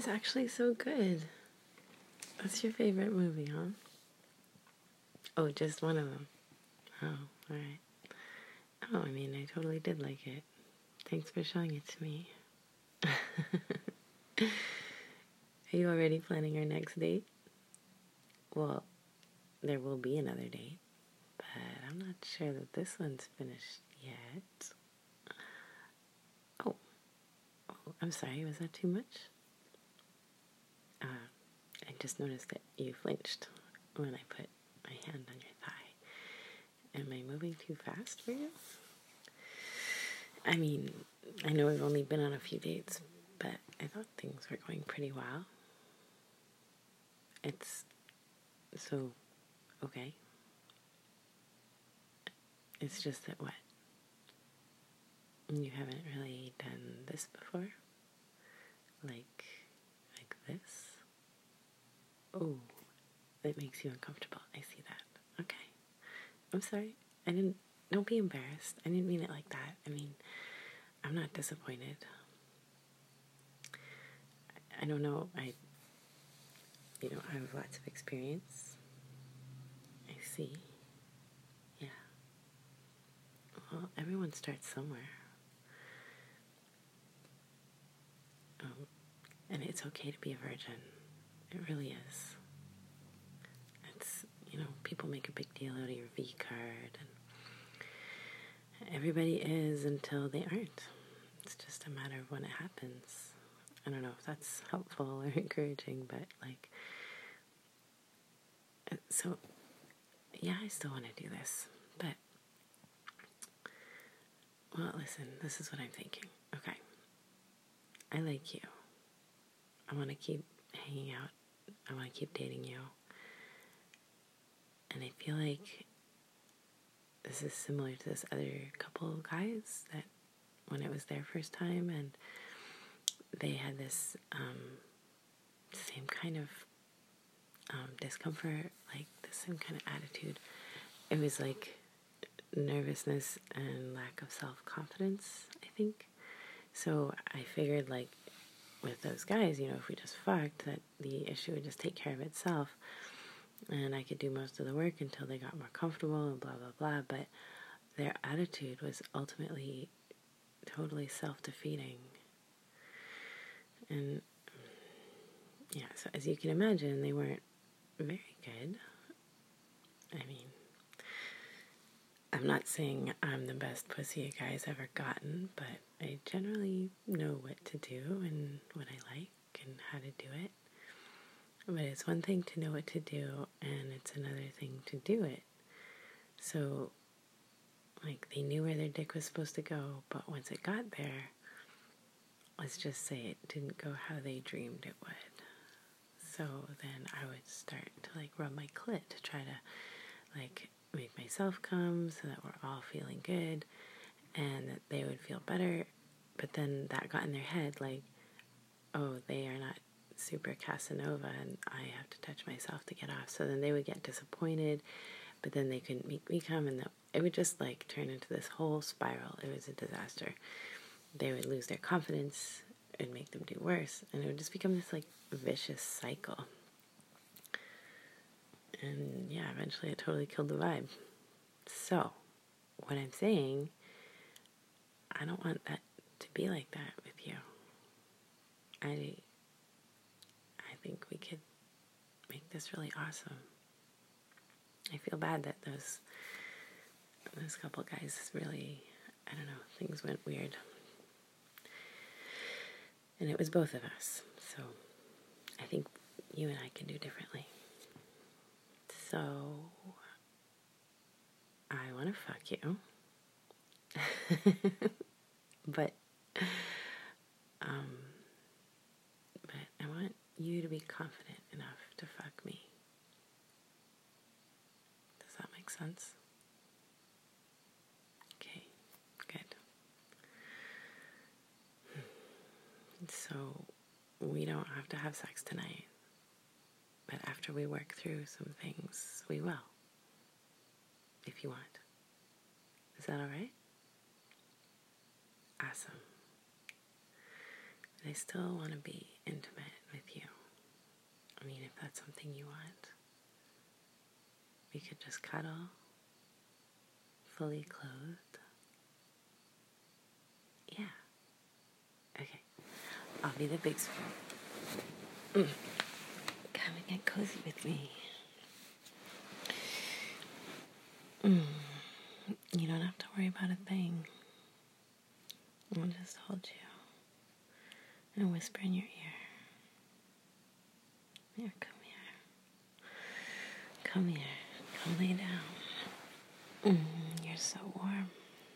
is actually so good. What's your favorite movie, huh? Oh, just one of them. Oh, alright. Oh, I mean, I totally did like it. Thanks for showing it to me. Are you already planning our next date? Well, there will be another date, but I'm not sure that this one's finished yet. Oh, I'm sorry, was that too much? I just noticed that you flinched when I put my hand on your thigh. Am I moving too fast for you? I mean, I know we've only been on a few dates, but I thought things were going pretty well. It's so okay. It's just that what? You haven't really done this before? Like this? Oh, it makes you uncomfortable. I see that. Okay. I'm sorry. Don't be embarrassed. I didn't mean it like that. I mean, I'm not disappointed. I don't know. I have lots of experience. I see. Yeah. Well, everyone starts somewhere. And it's okay to be a virgin. It really is. It's, people make a big deal out of your V card, and everybody is until they aren't. It's just a matter of when it happens. I don't know if that's helpful or encouraging, but so, yeah, I still want to do this, but, well, listen, this is what I'm thinking. Okay. I like you. I want to keep hanging out. I want to keep dating you. And I feel like this is similar to this other couple guys that when it was their first time and they had this same kind of discomfort, like the same kind of attitude. It was like nervousness and lack of self-confidence, I think. So I figured like with those guys, if we just fucked, that the issue would just take care of itself. And I could do most of the work until they got more comfortable and blah, blah, blah. But their attitude was ultimately totally self-defeating. And, yeah, so as you can imagine, they weren't very good. I mean, I'm not saying I'm the best pussy a guy's ever gotten, but I generally know what to do and what I like and how to do it. But it's one thing to know what to do, and it's another thing to do it. So, like, they knew where their dick was supposed to go, but once it got there, let's just say it didn't go how they dreamed it would. So then I would start to, rub my clit to try to, make myself come so that we're all feeling good and that they would feel better. But then that got in their head, oh, they are not super Casanova and I have to touch myself to get off. So then they would get disappointed, but then they couldn't make me come, and it would just turn into this whole spiral. It was a disaster. They would lose their confidence and make them do worse, and it would just become this vicious cycle. And yeah, eventually it totally killed the vibe. So what I'm saying, I don't want that to be like that with you. I think we could make this really awesome. I feel bad that those couple guys really, I don't know, things went weird. And it was both of us. So I think you and I can do differently. So I want to fuck you. But I want you to be confident enough to fuck me. Does that make sense? Okay, good. So we don't have to have sex tonight, but after we work through some things, we will. If you want. Is that all right? Awesome. but I still want to be intimate with you. I mean, if that's something you want, we could just cuddle, fully clothed. Yeah. Okay. I'll be the big spoon. Come and get cozy with me. You don't have to worry about a thing. I'll just hold you and whisper in your ear. Here, come here. Come here. Come lay down. You're so warm.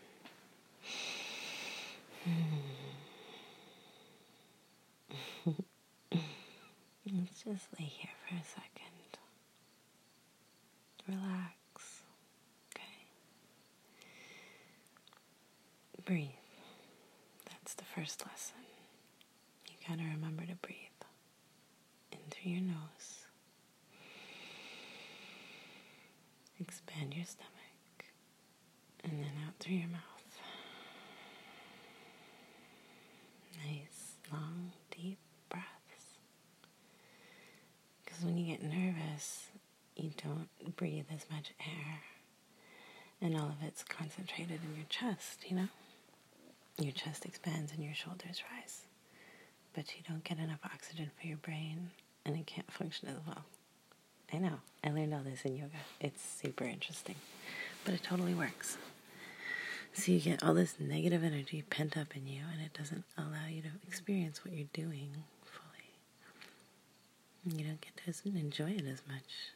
Let's just lay here for a second. Relax. Okay. Breathe. That's the first lesson. You gotta remember to breathe. In through your nose. Expand your stomach. And then out through your mouth. Nice, long, deep breaths. Because when you get nervous, you don't breathe as much air. And all of it's concentrated in your chest, you know? Your chest expands and your shoulders rise. But you don't get enough oxygen for your brain, and it can't function as well. I know. I learned all this in yoga. It's super interesting. But it totally works. So you get all this negative energy pent up in you, and it doesn't allow you to experience what you're doing fully. You don't get to enjoy it as much.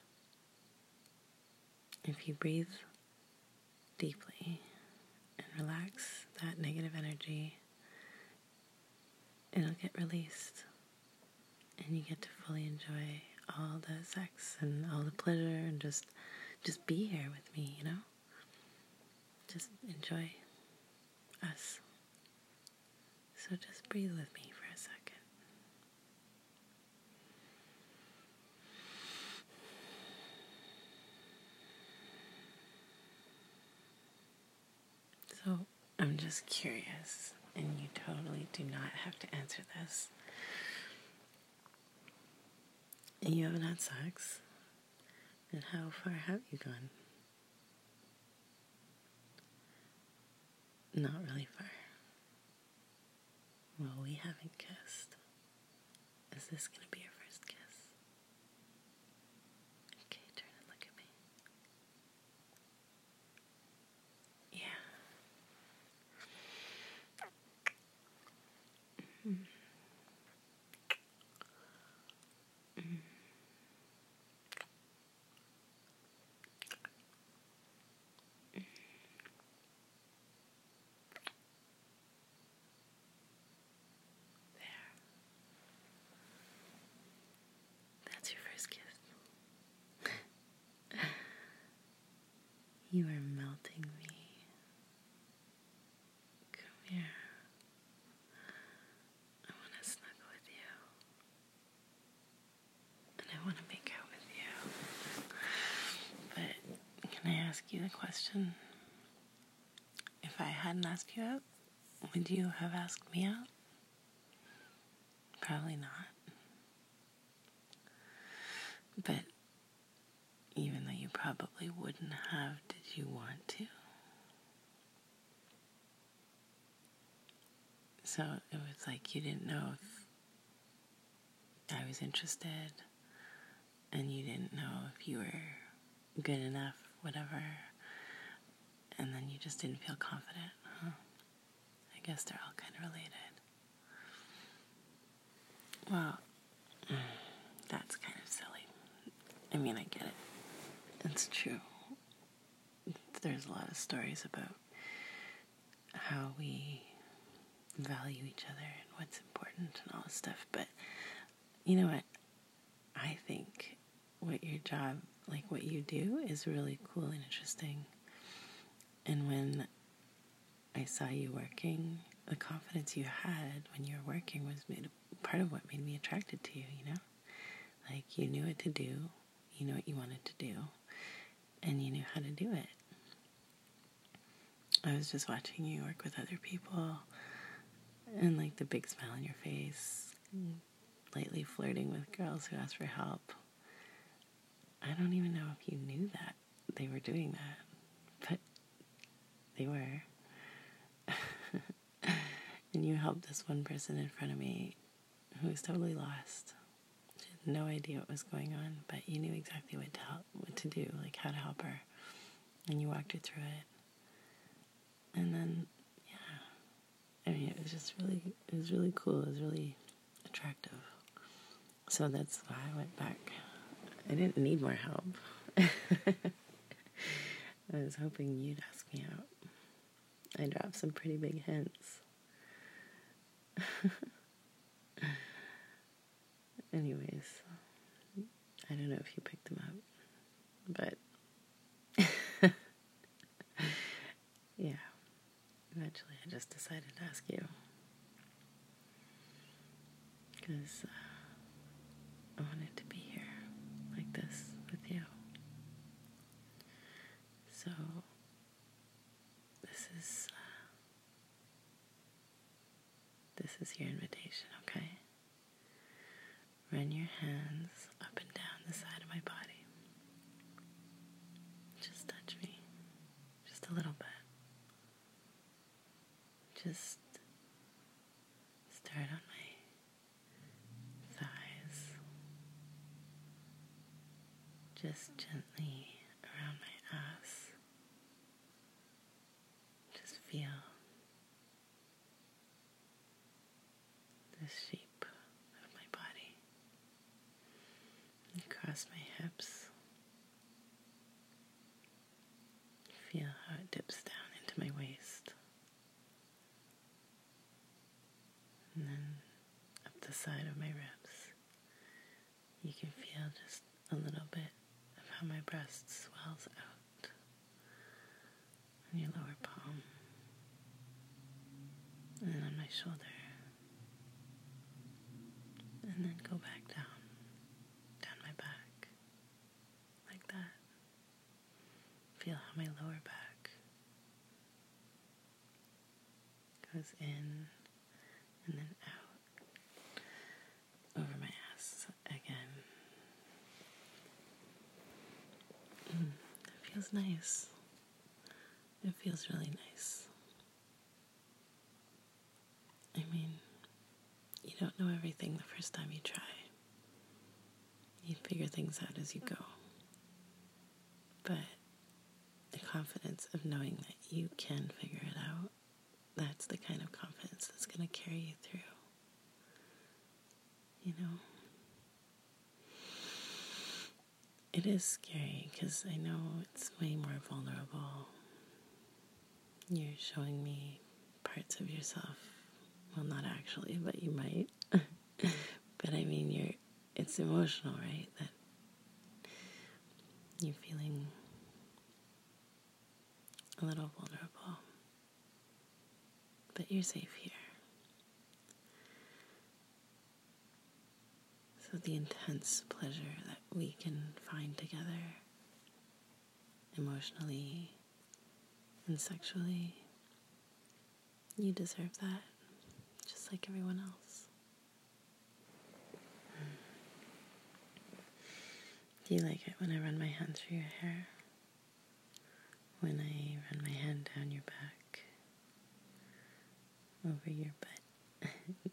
If you breathe deeply and relax that negative energy, it'll get released. And you get to fully enjoy all the sex and all the pleasure and just be here with me, you know? Just enjoy us. So just breathe with me for a second. So I'm just curious, and you totally do not have to answer this. You haven't had sex, and how far have you gone? Not really far. Well, we haven't kissed. Is this going to be your first kiss? Okay, turn and look at me. Yeah. That's your first kiss. You are melting me. Come here. I want to snuggle with you. And I want to make out with you. But can I ask you a question? If I hadn't asked you out, would you have asked me out? Probably not. But even though you probably wouldn't have, did you want to? So it was like you didn't know if I was interested, and you didn't know if you were good enough, whatever, and then you just didn't feel confident, huh? I guess they're all kind of related. Well, that's kind of silly. I mean, I get it. It's true. There's a lot of stories about how we value each other and what's important and all this stuff. But you know what? I think what your job, like what you do, is really cool and interesting. And when I saw you working, the confidence you had when you were working was part of what made me attracted to you, you know? Like, you knew what to do, you knew what you wanted to do, and you knew how to do it. I was just watching you work with other people, And like the big smile on your face, lightly flirting with girls who ask for help. I don't even know if you knew that they were doing that, but they were. And you helped this one person in front of me who was totally lost. She had no idea what was going on, but you knew exactly what to do, like how to help her. And you walked her through it. And then, yeah, I mean, it was really cool. It was really attractive. So that's why I went back. I didn't need more help. I was hoping you'd ask me out. I dropped some pretty big hints. Anyways, I don't know if you picked them up, but yeah, eventually I just decided to ask you because I wanted to be here like this with you. So this is your invitation, okay? Run your hands up and down the side of my body. Just touch me. Just a little bit. Just start on my thighs. Just gently around my ass. Just feel the shape of my body. Across my hips. Feel how it dips down into my waist. And then up the side of my ribs. You can feel just a little bit of how my breast swells out on your lower palm. And then on my shoulder. And then go back down my back, like that. Feel how my lower back goes in and then out over my ass again. It feels nice. It feels really nice. I mean, you don't know everything the first time you try. You figure things out as you go. But the confidence of knowing that you can figure it out, that's the kind of confidence that's going to carry you through. You know? It is scary because I know it's way more vulnerable. You're showing me parts of yourself. Well, not actually, but you might. But I mean, it's emotional, right? That you're feeling a little vulnerable. But you're safe here. So the intense pleasure that we can find together, emotionally and sexually, you deserve that, just like everyone else. Do you like it when I run my hand through your hair? When I run my hand down your back, over your butt?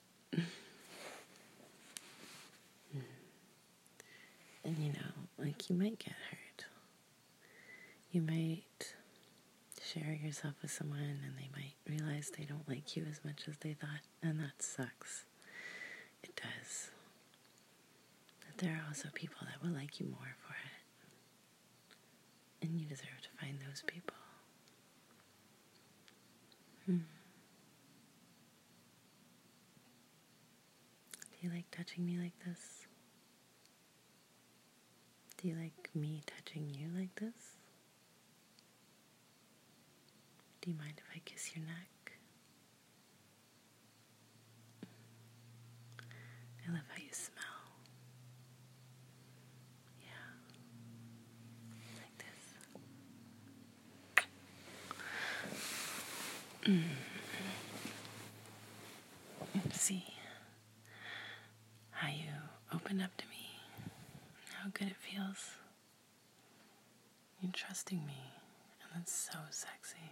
And you know, like you might get hurt. You might share yourself with someone and they might realize they don't like you as much as they thought, and that sucks. It does. But there are also people that will like you more for it. And you deserve to find those people. Do you like touching me like this? Do you like me touching you like this? Do you mind if I kiss your neck? I love how you smell. Yeah. Like this. see how you opened up to me, how good it feels. You're trusting me, and that's so sexy.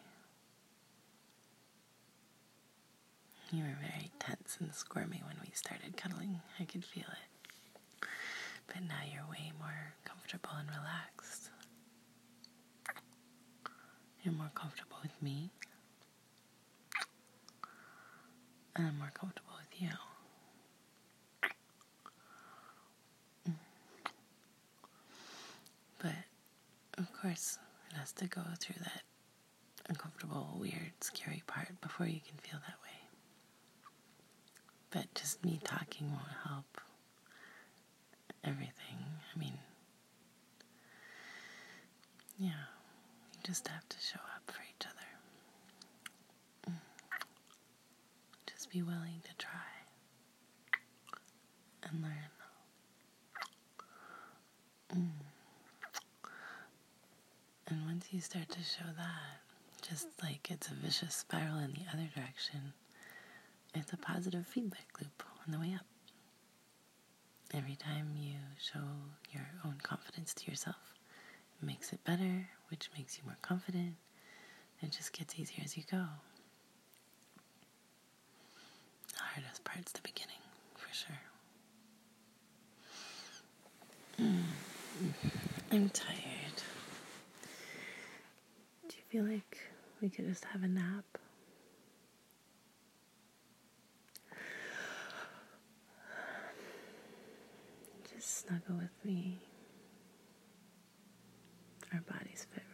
You were very tense and squirmy when we started cuddling. I could feel it. But now you're way more comfortable and relaxed. You're more comfortable with me. And I'm more comfortable with you. But, of course, it has to go through that uncomfortable, weird, scary part before you can feel that way. But just me talking won't help everything. I mean, yeah, you just have to show up for each other. Just be willing to try and learn. And once you start to show that, just like it's a vicious spiral in the other direction, it's a positive feedback loop on the way up. Every time you show your own confidence to yourself, it makes it better, which makes you more confident. It just gets easier as you go. The hardest part's the beginning, for sure. I'm tired. Do you feel like we could just have a nap? Just snuggle with me. Our bodies fit